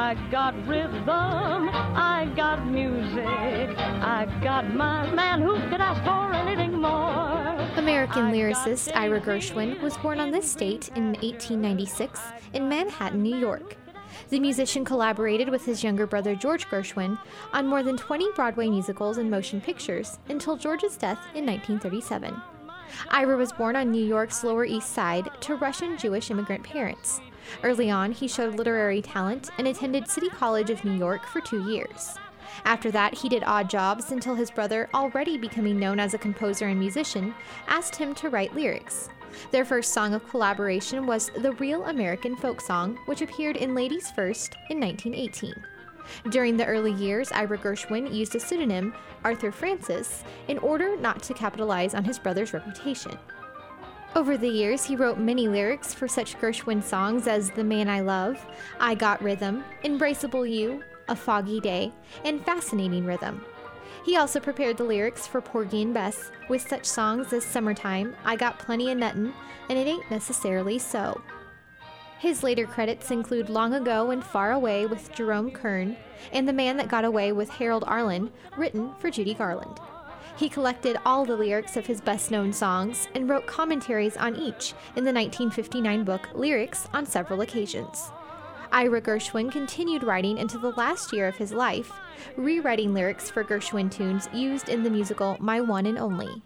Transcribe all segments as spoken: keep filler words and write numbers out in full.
I got rhythm, I got music, I got my man. Who could ask for anything more? American lyricist Ira Gershwin was born on this date in eighteen ninety-six in Manhattan, New York. The musician collaborated with his younger brother George Gershwin on more than twenty Broadway musicals and motion pictures until George's death in nineteen thirty-seven. Ira was born on New York's Lower East Side to Russian Jewish immigrant parents. Early on, he showed literary talent and attended City College of New York for two years. After that, he did odd jobs until his brother, already becoming known as a composer and musician, asked him to write lyrics. Their first song of collaboration was The Real American Folk Song, which appeared in Ladies First in nineteen eighteen. During the early years, Ira Gershwin used a pseudonym, Arthur Francis, in order not to capitalize on his brother's reputation. Over the years, he wrote many lyrics for such Gershwin songs as The Man I Love, I Got Rhythm, Embraceable You, A Foggy Day, and Fascinating Rhythm. He also prepared the lyrics for Porgy and Bess with such songs as Summertime, I Got Plenty of Nuttin', and It Ain't Necessarily So. His later credits include Long Ago and Far Away with Jerome Kern, and The Man That Got Away with Harold Arlen, written for Judy Garland. He collected all the lyrics of his best-known songs and wrote commentaries on each in the nineteen fifty-nine book Lyrics on several occasions. Ira Gershwin continued writing into the last year of his life, rewriting lyrics for Gershwin tunes used in the musical My One and Only.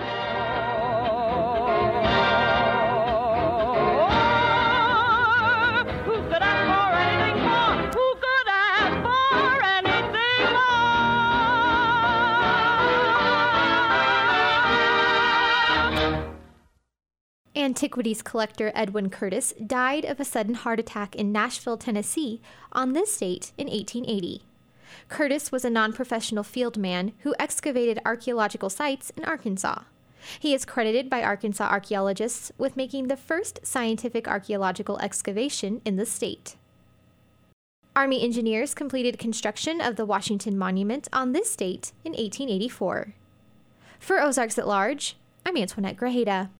Antiquities collector Edwin Curtis died of a sudden heart attack in Nashville, Tennessee, on this date in eighteen eighty. Curtis was a non-professional field man who excavated archaeological sites in Arkansas. He is credited by Arkansas archaeologists with making the first scientific archaeological excavation in the state. Army engineers completed construction of the Washington Monument on this date in eighteen eighty-four. For Ozarks at Large, I'm Antoinette Grajeda.